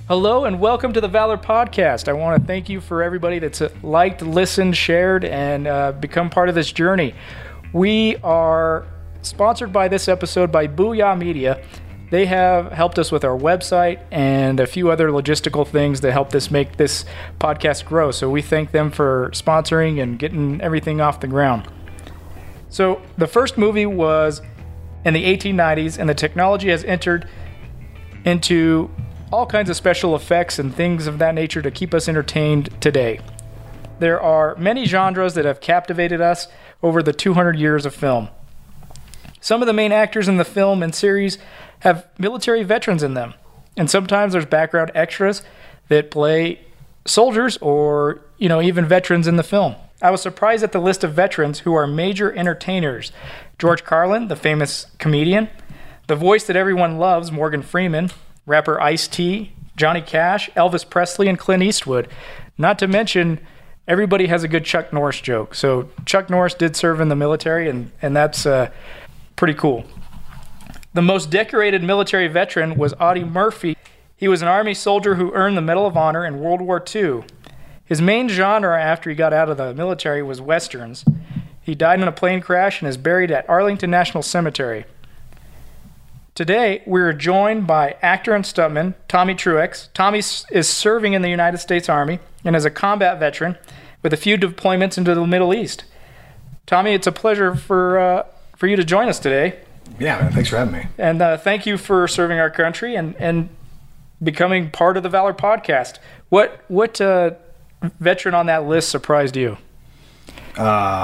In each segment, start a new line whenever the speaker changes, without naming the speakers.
Hello and welcome to the Valor Podcast. I want to thank you for everybody that's liked, listened, shared, and become part of this journey. We are sponsored by this episode by Booyah Media. They have helped us with our website and a few other logistical things that helped us make this podcast grow. So we thank them for sponsoring and getting everything off the ground. So the first movie was in the 1890s, and the technology has entered into all kinds of special effects and things of that nature to keep us entertained today. There are many genres that have captivated us over the 200 years of film. Some of the main actors in the film and series have military veterans in them, and sometimes there's background extras that play soldiers or, even veterans in the film. I was surprised at the list of veterans who are major entertainers. George Carlin, the famous comedian, the voice that everyone loves, Morgan Freeman, rapper Ice-T, Johnny Cash, Elvis Presley, and Clint Eastwood. Not to mention, everybody has a good Chuck Norris joke. So Chuck Norris did serve in the military, and that's pretty cool. The most decorated military veteran was Audie Murphy. He was an Army soldier who earned the Medal of Honor in World War II. His main genre after he got out of the military was Westerns. He died in a plane crash and is buried at Arlington National Cemetery. Today, we're joined by actor and stuntman Tommy Truex. Tommy is serving in the United States Army and is a combat veteran with a few deployments into the Middle East. Tommy, it's a pleasure for you to join us today.
Yeah, man, thanks for having me.
And thank you for serving our country and becoming part of the Valor Podcast. What veteran on that list surprised you?
Who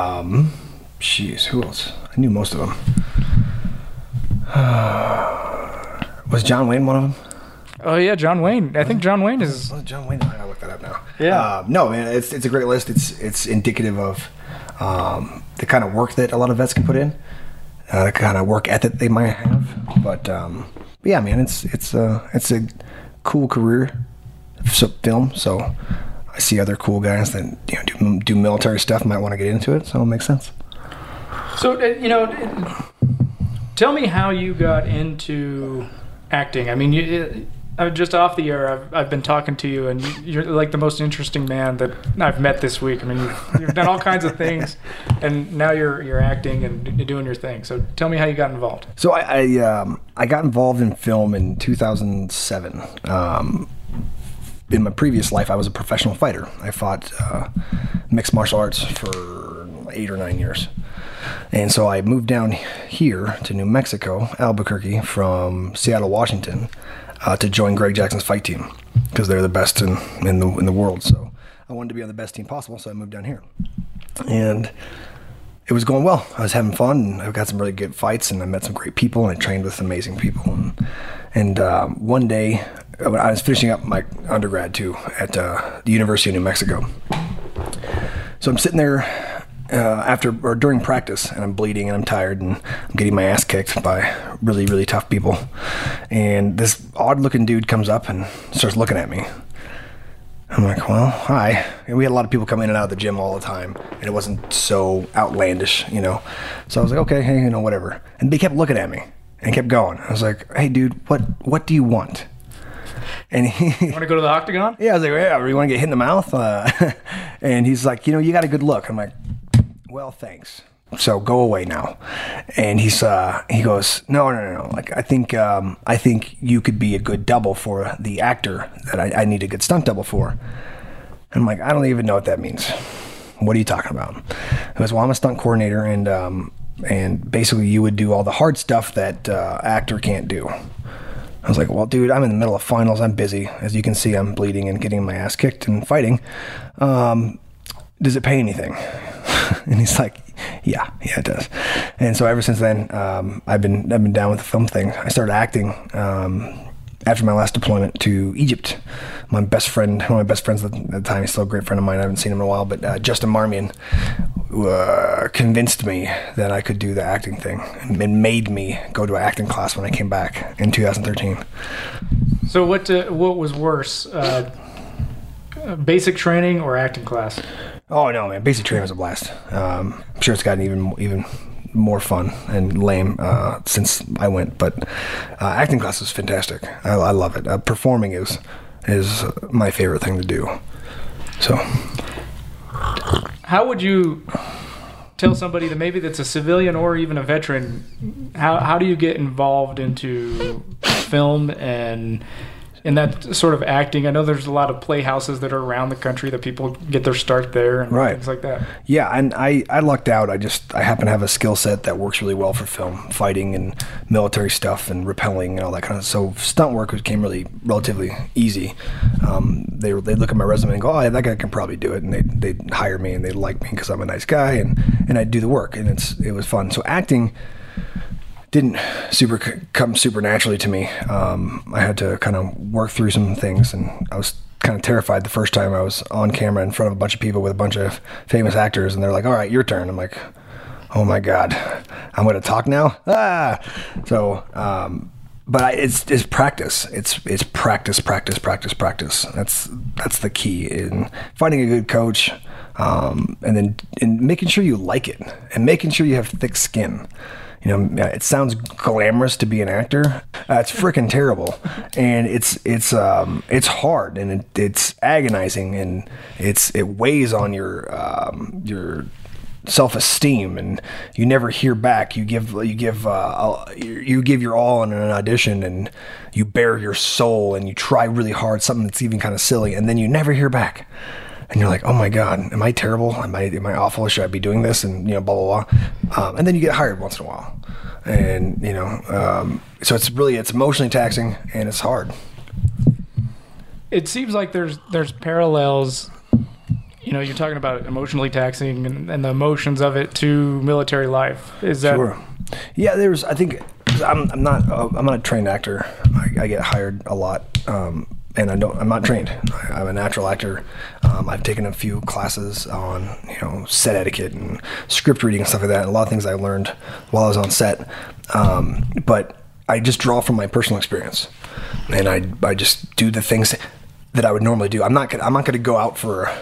else? I knew most of them. Was John Wayne one of them?
Oh yeah, John Wayne. I think John Wayne is.
Oh, John Wayne. I gotta look that up now.
Yeah.
No, man, it's a great list. It's indicative of the kind of work that a lot of vets can put in, the kind of work ethic they might have. But yeah, man, it's a cool career film. So I see other cool guys that do military stuff might want to get into it. So it makes sense.
So tell me how you got into acting. I mean, just off the air, I've been talking to you, and you're like the most interesting man that I've met this week. I mean, you've done all kinds of things, and now you're acting and you're doing your thing. So tell me how you got involved.
So I got involved in film in 2007. In my previous life, I was a professional fighter. I fought mixed martial arts for 8 or 9 years. And so I moved down here to New Mexico, Albuquerque, from Seattle, Washington, to join Greg Jackson's fight team because they're the best in the world. So I wanted to be on the best team possible, so I moved down here. And it was going well. I was having fun, and I got some really good fights, and I met some great people, and I trained with amazing people. And one day, I was finishing up my undergrad, too, at the University of New Mexico. So I'm sitting there during practice, and I'm bleeding and I'm tired and I'm getting my ass kicked by really, really tough people. And this odd looking dude comes up and starts looking at me. I'm like, well, hi. And we had a lot of people come in and out of the gym all the time, and it wasn't so outlandish, So I was like, okay, hey, whatever. And they kept looking at me and kept going. I was like, hey, dude, what do you want? And
you want to go to the octagon?
Yeah, I was like, yeah, you want to get hit in the mouth? And he's like, you got a good look. I'm like, well, thanks. So go away now. And he goes, no. Like, I think you could be a good double for the actor that I need a good stunt double for. And I'm like, I don't even know what that means. What are you talking about? He goes, well, I'm a stunt coordinator, and basically you would do all the hard stuff that actor can't do. I was like, well, dude, I'm in the middle of finals. I'm busy. As you can see, I'm bleeding and getting my ass kicked and fighting. Does it pay anything? And he's like, yeah, it does. And so ever since then, I've been down with the film thing. I started acting after my last deployment to Egypt. One of my best friends at the time, he's still a great friend of mine. I haven't seen him in a while, but Justin Marmion convinced me that I could do the acting thing and made me go to an acting class when I came back in 2013.
So what was worse, basic training or acting class?
Oh no, man! Basic training was a blast. I'm sure it's gotten even more fun and lame since I went, but acting class was fantastic. I love it. Performing is is my favorite thing to do. So,
how would you tell somebody that maybe that's a civilian or even a veteran, how do you get involved into film and in that sort of acting? I know there's a lot of playhouses that are around the country that people get their start there and things like that.
Yeah, and I lucked out. I happen to have a skill set that works really well for film, fighting and military stuff and rappelling and all that kind of. So stunt work came relatively easy. They look at my resume and go, oh, that guy can probably do it, and they'd hire me and they like me because I'm a nice guy, and I'd do the work, and it was fun. So acting didn't come super naturally to me. I had to kind of work through some things, and I was kind of terrified the first time I was on camera in front of a bunch of people with a bunch of famous actors, and they're like, all right, your turn. I'm like, oh my God, I'm going to talk now? So, but it's practice. It's practice. That's the key in finding a good coach, and then in making sure you like it and making sure you have thick skin. You know, it sounds glamorous to be an actor. It's freaking terrible, and it's hard, and it's agonizing, and it weighs on your self-esteem, and you never hear back. You give your all in an audition, and you bare your soul, and you try really hard, something that's even kind of silly, and then you never hear back. And you're like, oh my God, am I terrible? Am I awful? Should I be doing this? And, blah, blah, blah. And then you get hired once in a while. And, so it's emotionally taxing, and it's hard.
It seems like there's parallels, you're talking about emotionally taxing and the emotions of it to military life. Is that?
Sure. Yeah, I think, I'm not a trained actor. I get hired a lot. And I'm not trained. I'm a natural actor. I've taken a few classes on, set etiquette and script reading and stuff like that. And a lot of things I learned while I was on set. But I just draw from my personal experience, and I just do the things that I would normally do. I'm not gonna go out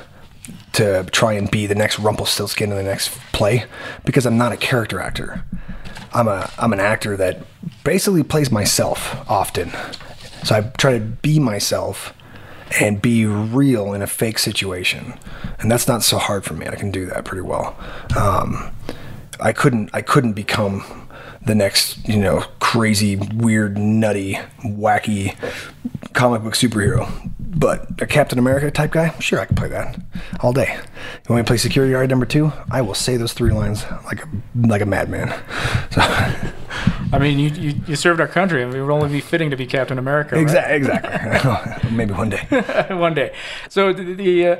to try and be the next Rumpelstiltskin in the next play, because I'm not a character actor. I'm an actor that basically plays myself often. So I try to be myself and be real in a fake situation, and that's not so hard for me. I can do that pretty well. I couldn't become the next, crazy, weird, nutty, wacky comic book superhero. But a Captain America type guy, sure, I can play that all day. You want me to play security guard number 2? I will say those 3 lines like a madman. So,
I mean, you served our country, and it would only be fitting to be Captain America, right?
Exactly. Maybe one day.
One day. So there's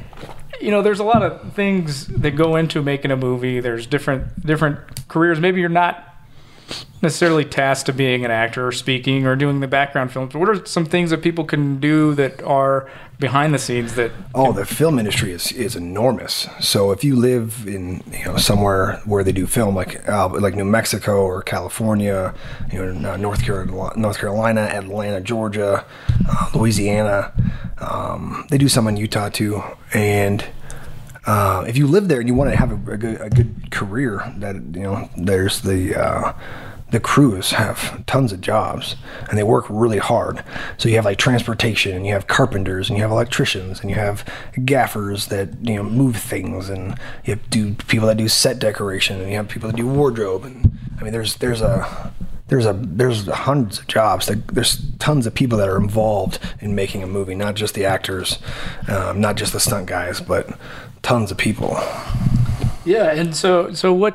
a lot of things that go into making a movie. There's different careers. Maybe you're not necessarily tasked to being an actor or speaking or doing the background films. What are some things that people can do that are behind the scenes that...
Oh, the film industry is enormous. So if you live in somewhere where they do film, like New Mexico or California, North Carolina, Atlanta, Georgia, Louisiana, they do some in Utah too. And if you live there and you want to have a good career, that there's the crews have tons of jobs, and they work really hard. So you have like transportation, and you have carpenters, and you have electricians, and you have gaffers that move things, and you have people that do set decoration, and you have people that do wardrobe, and I mean there's hundreds of jobs. There's tons of people that are involved in making a movie, not just the actors, not just the stunt guys, but tons of people.
Yeah, and so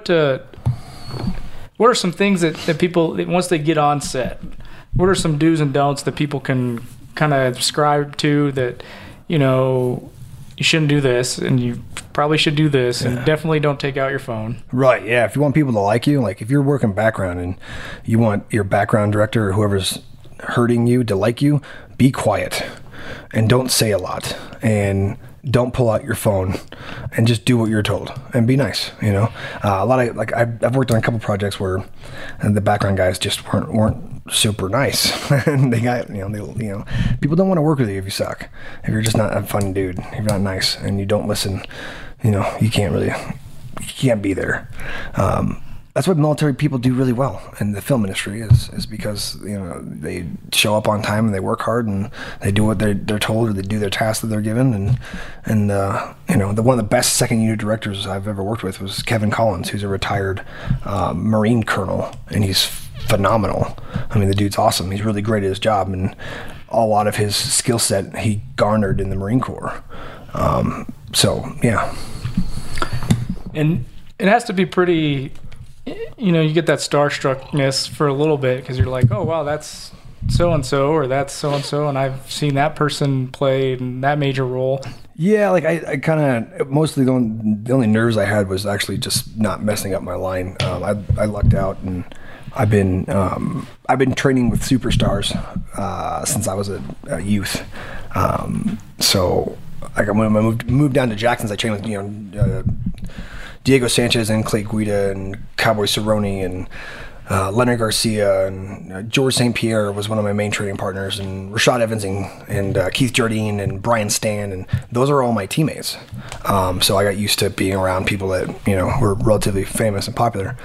what are some things that people, once they get on set, what are some do's and don'ts that people can kind of subscribe to, that you shouldn't do this, and you probably should do this, and definitely don't take out your phone?
Right, yeah. If you want people to like you, like if you're working background and you want your background director or whoever's hurting you to like you, be quiet and don't say a lot, and don't pull out your phone, and just do what you're told and be nice. A lot of I've worked on a couple projects where the background guys just weren't super nice, and they got people don't want to work with you if you suck, if you're just not a fun dude, if you're not nice and you don't listen. You can't be there. that's what military people do really well in the film industry is because, you know, they show up on time and they work hard and they do what they're told, or they do their tasks that they're given. And you know, one of the best second unit directors I've ever worked with was Kevin Collins, who's a retired Marine colonel, and he's phenomenal. I mean, the dude's awesome. He's really great at his job, and a lot of his skill set he garnered in the Marine Corps. So yeah.
And it has to be pretty, you know, you get that starstruckness for a little bit because you're like, oh, wow, that's so-and-so, or that's so-and-so, and I've seen that person play in that major role.
Yeah, like I kind of, mostly the only nerves I had was actually just not messing up my line. I lucked out, and I've been training with superstars since I was a youth. So like when I moved down to Jackson's, I trained with, you know, Diego Sanchez and Clay Guida and Cowboy Cerrone and Leonard Garcia and George St. Pierre was one of my main training partners, and Rashad Evans and Keith Jardine and Brian Stan, and those are all my teammates. So I got used to being around people that, you know, were relatively famous and popular.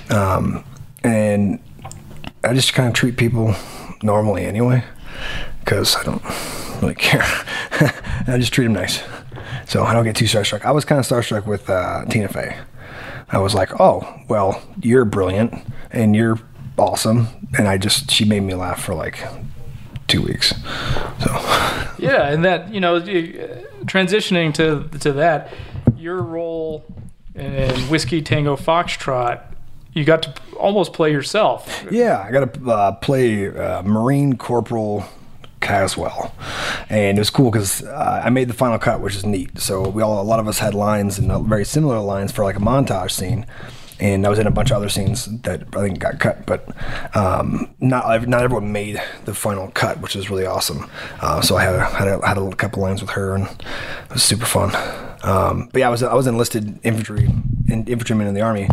And I just kind of treat people normally anyway, because I don't really care. I just treat them nice. So I don't get too starstruck. I was kind of starstruck with Tina Fey. I was like, oh, well, you're brilliant and you're awesome. And she made me laugh for like 2 weeks. So
yeah, and that, you know, transitioning to that, your role in Whiskey Tango Foxtrot, you got to almost play yourself.
Yeah, I got to play Marine Corporal Caswell, and it was cool because I made the final cut, which is neat. So a lot of us had lines, and very similar lines for like a montage scene, and I was in a bunch of other scenes that I think got cut, but not everyone made the final cut, which was really awesome. So I had a couple lines with her, and it was super fun. But yeah, I was enlisted infantryman in the Army,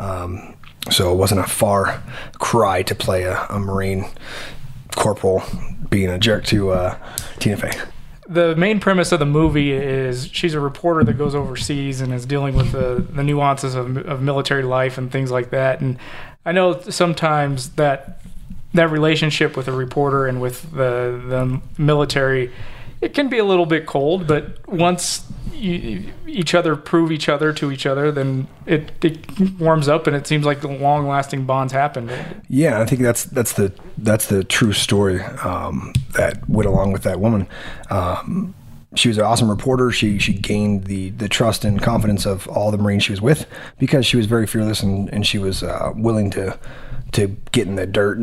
so it wasn't a far cry to play a Marine corporal being a jerk to Tina Fey.
The main premise of the movie is she's a reporter that goes overseas and is dealing with the nuances of military life and things like that. And I know sometimes that relationship with a reporter and with the military, it can be a little bit cold, but once each other prove each other to each other, then it warms up, and it seems like long-lasting bonds happen.
Yeah, I think that's the true story that went along with that woman. She was an awesome reporter. She gained the trust and confidence of all the Marines she was with because she was very fearless, and she was willing to get in the dirt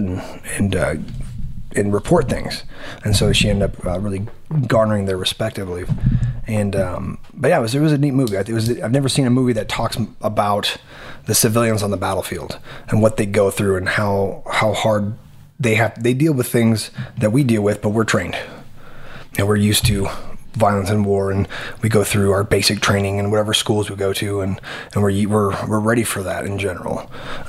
and report things, and so she ended up really garnering their respect, I believe. And but yeah, it was a neat movie. I've never seen a movie that talks about the civilians on the battlefield and what they go through and how hard they deal with things that we deal with, but we're trained and we're used to violence and war, and we go through our basic training in whatever schools we go to, and we're ready for that in general.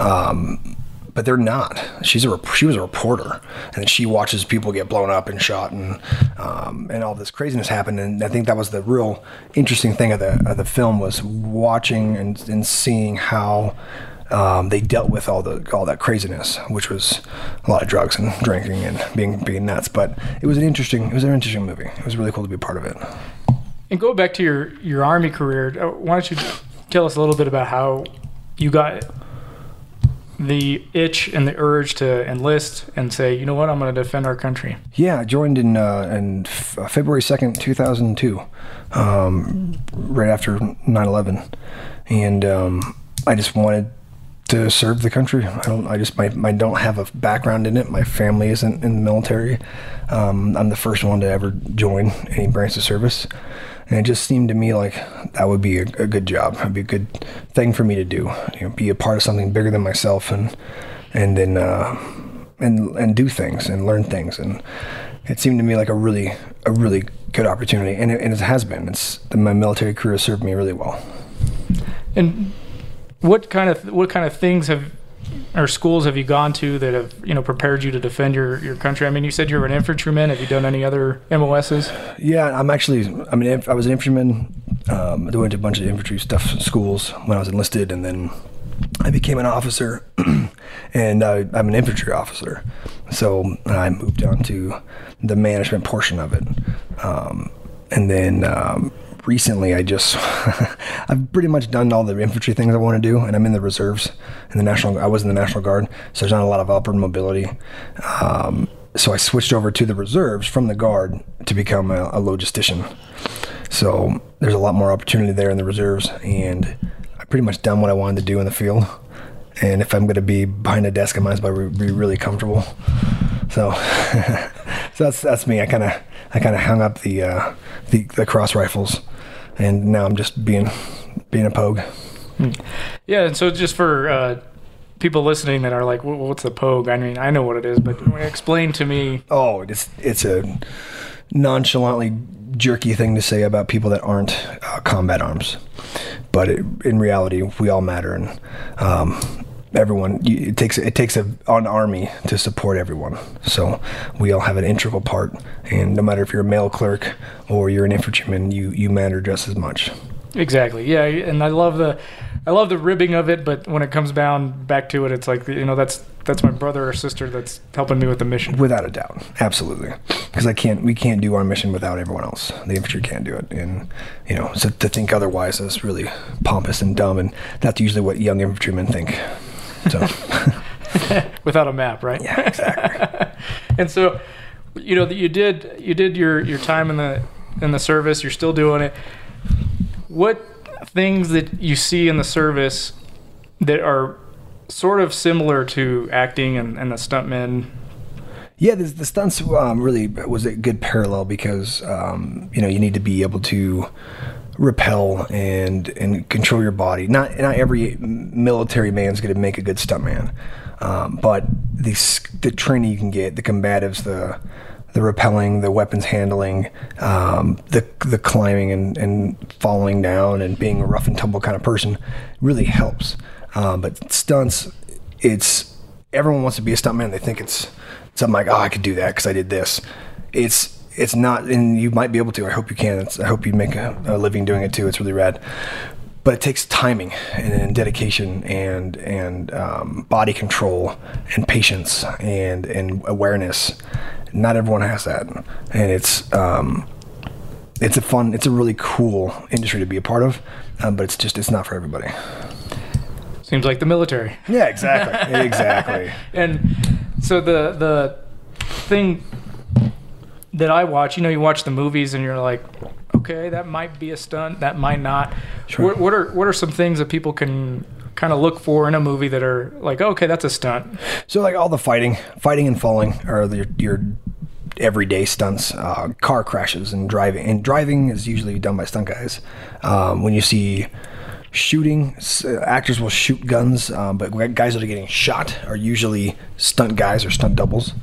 But they're not. She was a reporter, and she watches people get blown up and shot, and all this craziness happen. And I think that was the real interesting thing of the film, was watching and seeing how they dealt with all that craziness, which was a lot of drugs and drinking and being nuts. But it was an interesting movie. It was really cool to be a part of it.
And go back to your Army career. Why don't you tell us a little bit about how you got the itch and the urge to enlist and say, you know what, I'm going to defend our country?
Yeah, I joined in February 2nd, 2002, right after 9/11, and I just wanted to serve the country. I don't have a background in it. My family isn't in the military. I'm the first one to ever join any branch of service. And it just seemed to me like that would be a good job. It'd be a good thing for me to do. Be a part of something bigger than myself, and then do things and learn things. And it seemed to me like a really good opportunity, and it has been. My military career has served me really well.
And what kind of things or schools have you gone to that have prepared you to defend your country? I mean, you said you were an infantryman. Have you done any other MOSs? Yeah,
I was an infantryman. I went to a bunch of infantry schools when I was enlisted, and then I became an officer, and I'm an infantry officer. So I moved on to the management portion of it. And then recently I've pretty much done all the infantry things I want to do, and I'm in the reserves. I was in the National Guard, so there's not a lot of upward mobility. So I switched over to the reserves from the Guard to become a logistician. So there's a lot more opportunity there in the reserves, and I pretty much done what I wanted to do in the field. And if I'm going to be behind a desk, I might as well be really comfortable. So, so that's me. I kind of hung up the cross rifles, and now I'm just being a pogue.
Yeah, and so just for people listening that are like, what's a pogue? I mean, I know what it is, but explain to me.
Oh, it's a nonchalantly jerky thing to say about people that aren't combat arms, but in reality, we all matter, and everyone. It takes an army to support everyone. So we all have an integral part, and no matter if you're a mail clerk or you're an infantryman, you matter just as much.
Exactly. Yeah, and I love the ribbing of it, but when it comes back to it, it's like, that's my brother or sister that's helping me with the mission.
Without a doubt, absolutely. Because we can't do our mission without everyone else. The infantry can't do it, and so to think otherwise is really pompous and dumb, and that's usually what young infantrymen think. So,
without a map, right?
Yeah, exactly.
And so, you did your time in the service. You're still doing it. What things that you see in the service that are sort of similar to acting and the stuntmen?
Yeah, the stunts really was a good parallel because you need to be able to repel and control your body. Not every military man's going to make a good stuntman, but the training you can get, the combatives, the rappelling, the weapons handling, the climbing and falling down and being a rough and tumble kind of person really helps. But stunts, everyone wants to be a stuntman. They think it's something like, I could do that because I did this. It's not, and you might be able to. I hope you can. I hope you make a living doing it too. It's really rad. But it takes timing and dedication and body control and patience and awareness. Not everyone has that, and it's a really cool industry to be a part of, but it's not for everybody.
Seems like the military.
Yeah, exactly, exactly.
And so the thing that I watch, you watch the movies and you're like, okay, that might be a stunt, that might not.
Sure.
What are some things that people can kind of look for in a movie that are like, okay, that's a stunt?
So like all the fighting and falling are your everyday stunts. Car crashes and driving. And driving is usually done by stunt guys. When you see shooting, actors will shoot guns, but guys that are getting shot are usually stunt guys or stunt doubles.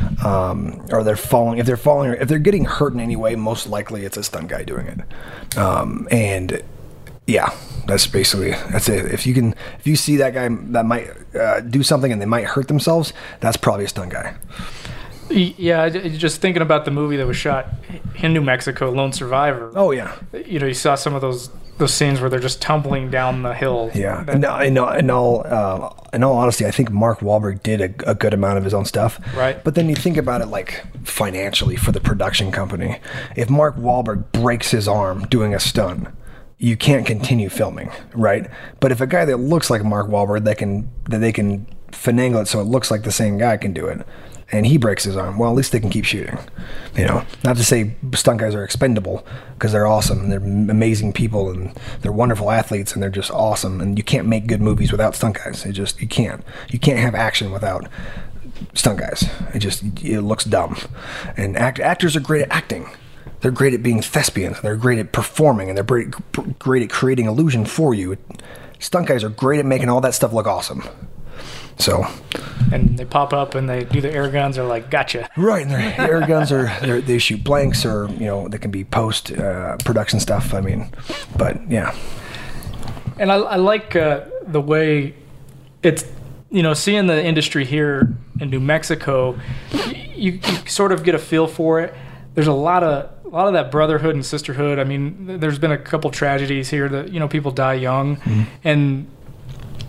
Or they're falling. If they're getting hurt in any way, most likely it's a stunt guy doing it. And yeah, that's it. If you see that guy that might do something and they might hurt themselves, that's probably a stunt guy.
Yeah, just thinking about the movie that was shot in New Mexico, Lone Survivor.
Oh yeah.
You saw some of those scenes where they're just tumbling down the hill.
Yeah. In all honesty, I think Mark Wahlberg did a good amount of his own stuff.
Right.
But then you think about it like financially for the production company. If Mark Wahlberg breaks his arm doing a stunt, you can't continue filming, right? But if a guy that looks like Mark Wahlberg that they can finagle it so it looks like the same guy can do it, and he breaks his arm, well, at least they can keep shooting. Not to say stunt guys are expendable, because they're awesome and they're amazing people and they're wonderful athletes and they're just awesome. And you can't make good movies without stunt guys. You can't. You can't have action without stunt guys. It looks dumb. And actors are great at acting. They're great at being thespians. They're great at performing, and they're great at creating illusion for you. Stunt guys are great at making all that stuff look awesome. So,
and they pop up and they do the air guns. They're like, gotcha. Right,
and their air guns they shoot blanks, or they can be post production stuff. I mean, but yeah.
And I like the way it's seeing the industry here in New Mexico. You sort of get a feel for it. There's a lot of that brotherhood and sisterhood. I mean, there's been a couple tragedies here that people die young, and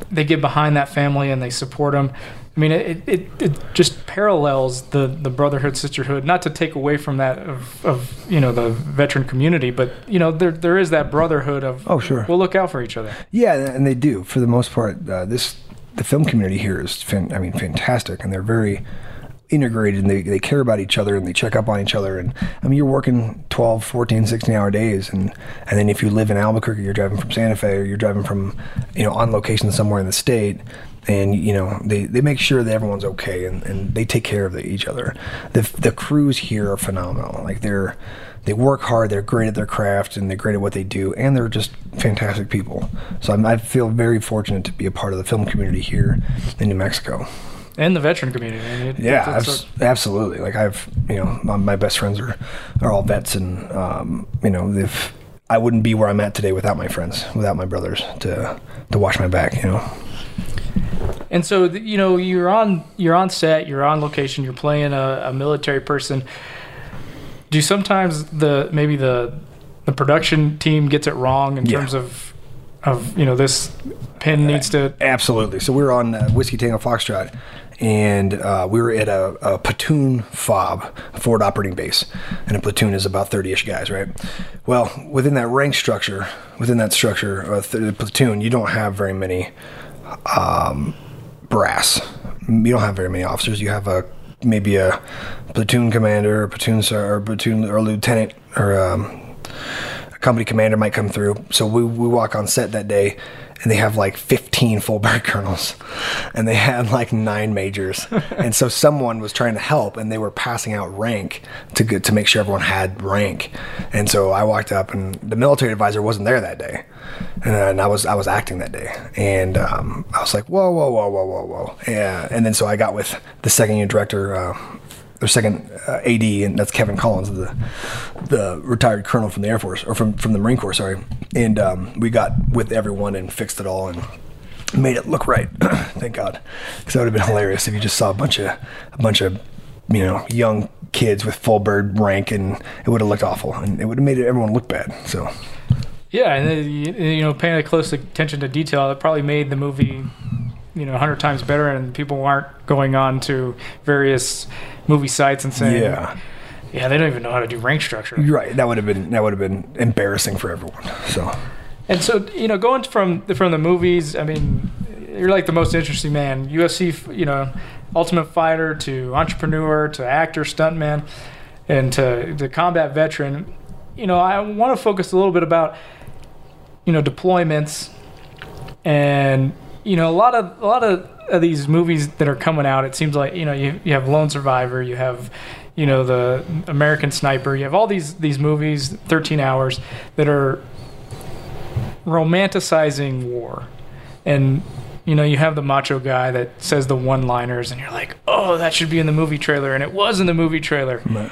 they get behind that family and they support them. I mean, it just parallels the brotherhood, sisterhood. Not to take away from that of the veteran community, but there is that brotherhood of,
oh sure,
we'll look out for each other.
Yeah, and they do for the most part. The film community here is fantastic, and they're very integrated, and they care about each other, and they check up on each other. And I mean, you're working 12, 14, 16-hour days, and then if you live in Albuquerque, you're driving from Santa Fe, or you're driving from on location somewhere in the state. And they make sure that everyone's okay, and they take care of each other. The crews here are phenomenal. Like they work hard, they're great at their craft, and they're great at what they do, and they're just fantastic people. So I feel very fortunate to be a part of the film community here in New Mexico.
And the veteran community. I mean,
absolutely. Like my best friends are all vets, and I wouldn't be where I'm at today without my friends, without my brothers to watch my back.
And so, you're on set, you're on location, you're playing a military person. Do sometimes maybe the production team gets it wrong in terms of this pin needs to...
Absolutely. So we were on Whiskey Tango Foxtrot, and we were at a platoon FOB, a forward operating base, and a platoon is about 30-ish guys, right? Well, within that rank structure, the platoon, you don't have very many brass. You don't have very many officers. You have maybe a platoon commander, a platoon or lieutenant, or a company commander might come through. So we walk on set that day, and they have like 15 full bird colonels, and they had like 9 majors. And so someone was trying to help, and they were passing out rank to make sure everyone had rank. And so I walked up, and the military advisor wasn't there that day, and I was acting that day, and I was like, whoa, yeah. And then so I got with the second unit director, or second AD, and that's Kevin Collins, the retired colonel from the Air Force, or from the Marine Corps, sorry. And we got with everyone and fixed it all and made it look right. Thank God, because that would have been hilarious if you just saw a bunch of young kids with full bird rank, and it would have looked awful, and it would have made everyone look bad. So
yeah, and paying close attention to detail, it probably made the movie 100 times better, and people aren't going on to various movie sites and saying, yeah, they don't even know how to do rank structure.
Right. That would have been embarrassing for everyone. So,
and so going from the movies, I mean, you're like the most interesting man. UFC, Ultimate Fighter, to entrepreneur, to actor, stuntman, and to combat veteran. I want to focus a little bit about deployments, and a lot of these movies that are coming out, it seems like you have Lone Survivor, you have the American Sniper, you have all these movies, 13 hours, that are romanticizing war. And you have the macho guy that says the one-liners, and you're like, oh, that should be in the movie trailer, and it was in the movie trailer.
Right.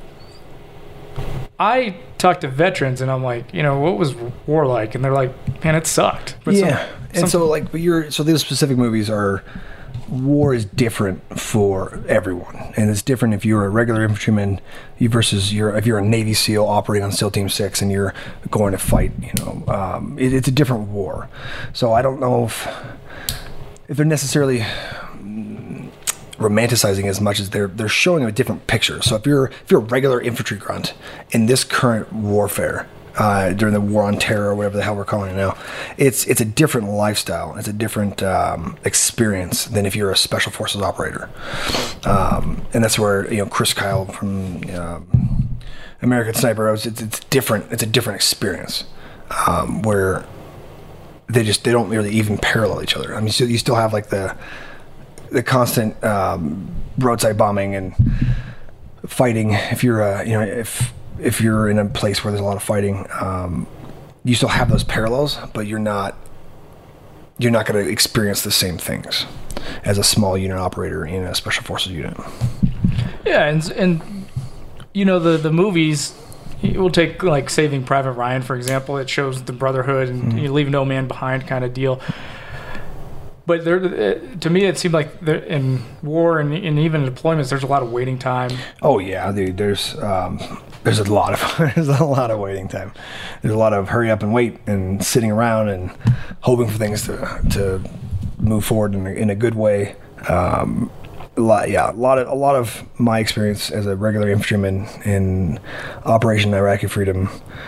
I talk to veterans, and I'm like, what was war like? And they're like, man, it sucked. But
so these specific movies are, war is different for everyone, and it's different if you're a regular infantryman versus if you're a Navy SEAL operating on SEAL Team 6 and you're going to fight. It's a different war. So I don't know if they're necessarily romanticizing as much as they're showing a different picture. So if you're a regular infantry grunt in this current warfare, during the war on terror, or whatever the hell we're calling it now, it's a different lifestyle. It's a different experience than if you're a special forces operator. And that's where Chris Kyle from American Sniper, it's different. It's a different experience where they don't really even parallel each other. I mean, so you still have like the constant roadside bombing and fighting. If you're if you're in a place where there's a lot of fighting, you still have those parallels, but you're not going to experience the same things as a small unit operator in a special forces unit.
Yeah, and the movies, we'll take like Saving Private Ryan, for example. It shows the brotherhood and you leave no man behind kind of deal. But to me, it seemed like in war and even in deployments, there's a lot of waiting time.
Oh yeah, dude. There's a lot of waiting time. There's a lot of hurry up and wait and sitting around and hoping for things to move forward in a good way. A lot of my experience as a regular infantryman in Operation Iraqi Freedom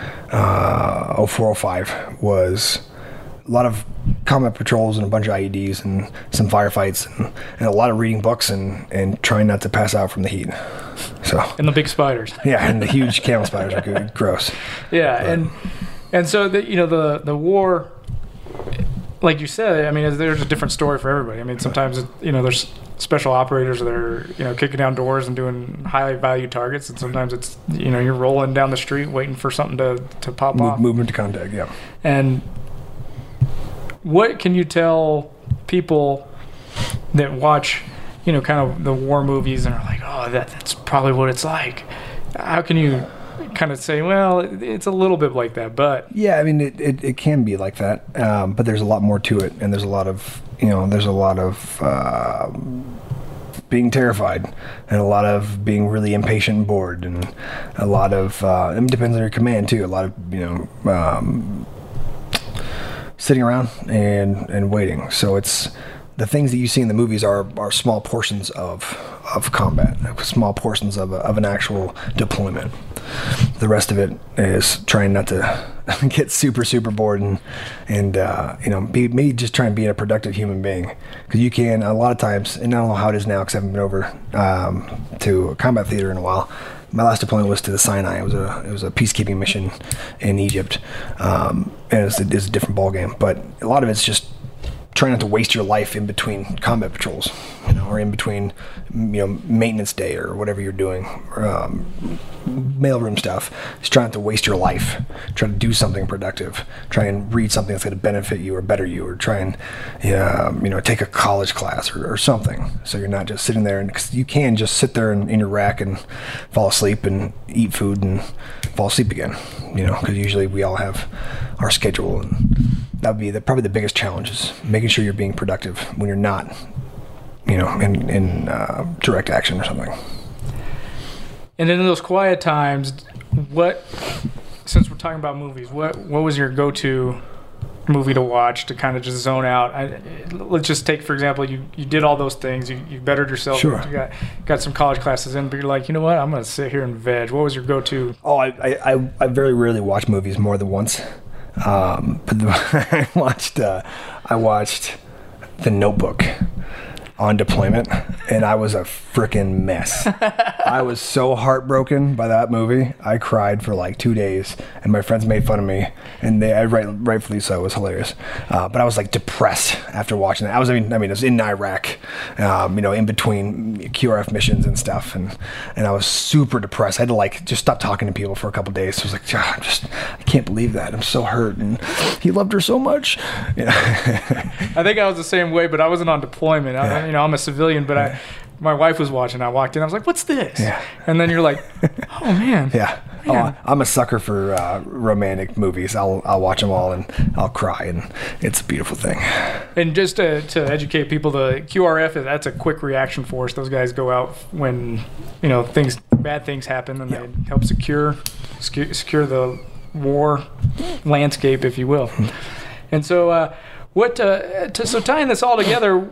0405 was a lot of combat patrols and a bunch of IEDs and some firefights and a lot of reading books and trying not to pass out from the heat. So
And the big spiders.
yeah, and the huge camel spiders are good, gross.
Yeah, and so the war, like you said, I mean, there's a different story for everybody. I mean, sometimes there's special operators that are kicking down doors and doing highly valued targets, and sometimes it's you're rolling down the street waiting for something to pop off.
Movement to contact, yeah.
And what can you tell people that watch kind of the war movies and are like, oh, that's probably what it's like? How can you kind of say, well, it's a little bit like that, but
yeah, I mean, it can be like that, but there's a lot more to it, and there's a lot of being terrified, and a lot of being really impatient and bored, and a lot of it depends on your command too. A lot of sitting around and waiting. So it's the things that you see in the movies are small portions of combat, small portions of an actual deployment. The rest of it is trying not to get super bored and be just trying to be a productive human being, because you can a lot of times, and I don't know how it is now because I haven't been over to a combat theater in a while. My last deployment was to the Sinai. It was a peacekeeping mission in Egypt, and it's a different ball game. But a lot of it's just trying not to waste your life in between combat patrols, or in between, maintenance day or whatever you're doing, mailroom stuff. Just trying not to waste your life. Try to do something productive. Try and read something that's going to benefit you or better you, or try and, take a college class or something. So you're not just sitting there, and because you can just sit there in your rack and fall asleep and eat food and fall asleep again, because usually we all have our schedule, and that would be probably the biggest challenge, is making sure you're being productive when you're not, in direct action or something.
And in those quiet times, since we're talking about movies, what was your go-to movie to watch to kind of just zone out? Let's just take, for example, you did all those things, you bettered yourself,
sure.
You got some college classes in, but you're like, you know what, I'm going to sit here and veg. What was your go-to?
Oh, I very rarely watch movies more than once. But I watched The Notebook on deployment, and I was a freaking mess. I was so heartbroken by that movie. I cried for like 2 days, and my friends made fun of me, and rightfully so. It was hilarious. But I was like depressed after watching it. I was in Iraq, in between QRF missions and stuff, and I was super depressed. I had to just stop talking to people for a couple days. So I was like, I can't believe that. I'm so hurt, and he loved her so much.
I think I was the same way, but I wasn't on deployment.
Yeah.
I'm a civilian, but my wife was watching. I walked in. I was like, "What's this?"
Yeah.
And then you're like, "Oh man."
Yeah. Oh, I'm a sucker for romantic movies. I'll watch them all and I'll cry, and it's a beautiful thing.
And just to educate people, the QRF that's a quick reaction force. Those guys go out when bad things happen, and they help secure the war landscape, if you will. And so, so tying this all together,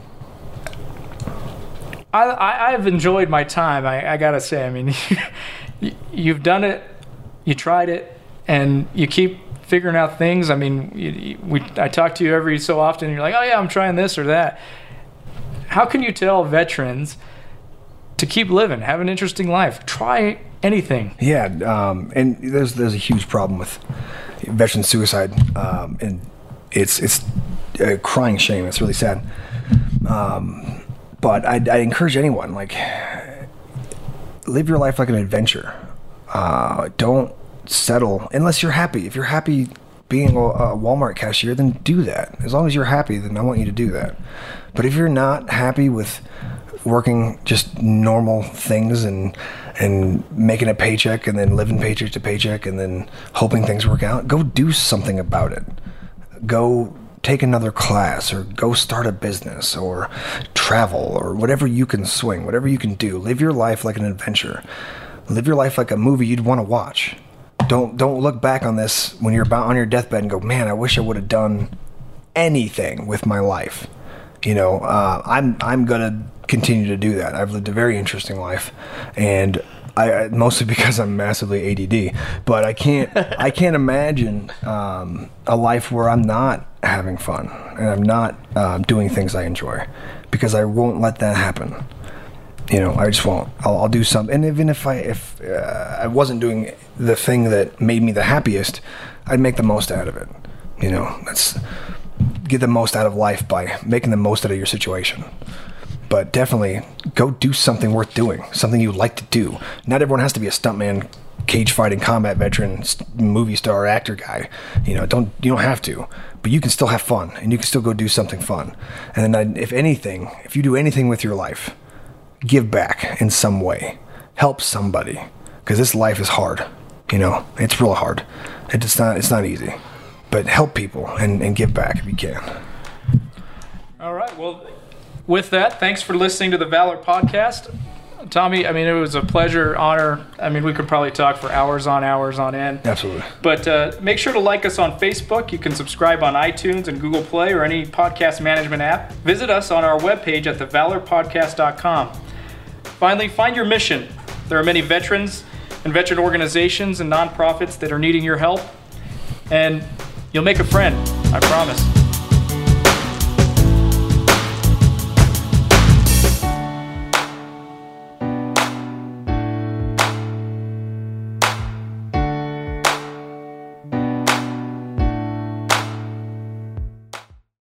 I've enjoyed my time. I gotta say, I mean, you've done it, you tried it, and you keep figuring out things. I mean, I talk to you every so often, and you're like, oh yeah, I'm trying this or that. How can you tell veterans to keep living, have an interesting life, try anything?
Yeah, and there's a huge problem with veteran suicide, and it's a crying shame. It's really sad. But I encourage anyone, live your life like an adventure. Don't settle unless you're happy. If you're happy being a Walmart cashier, then do that. As long as you're happy, then I want you to do that. But if you're not happy with working just normal things and making a paycheck and then living paycheck to paycheck and then hoping things work out, go do something about it. Go take another class, or go start a business, or travel, or whatever you can swing, whatever you can do. Live your life like an adventure. Live your life like a movie you'd want to watch. Don't look back on this when you're about on your deathbed and go, man, I wish I would have done anything with my life. I'm gonna continue to do that. I've lived a very interesting life, and I mostly because I'm massively ADD. But I can't imagine a life where I'm not having fun and I'm not doing things I enjoy, because I won't let that happen. I just won't. I'll do something, and even if I wasn't doing the thing that made me the happiest, I'd make the most out of it. That's get the most out of life by making the most out of your situation. But definitely go do something worth doing, something you like to do. Not everyone has to be a stuntman, cage fighting, combat veteran, movie star, actor guy. You don't have to, but you can still have fun, and you can still go do something fun. And then, if you do anything with your life, give back in some way, help somebody, because this life is hard. It's real hard. It's not easy, but help people and give back if you can.
All right. Well, with that, thanks for listening to the Valor Podcast. Tommy, it was a pleasure, honor. We could probably talk for hours on end.
Absolutely.
But make sure to like us on Facebook. You can subscribe on iTunes and Google Play or any podcast management app. Visit us on our webpage at thevalorpodcast.com. Finally, find your mission. There are many veterans and veteran organizations and nonprofits that are needing your help. And you'll make a friend, I promise.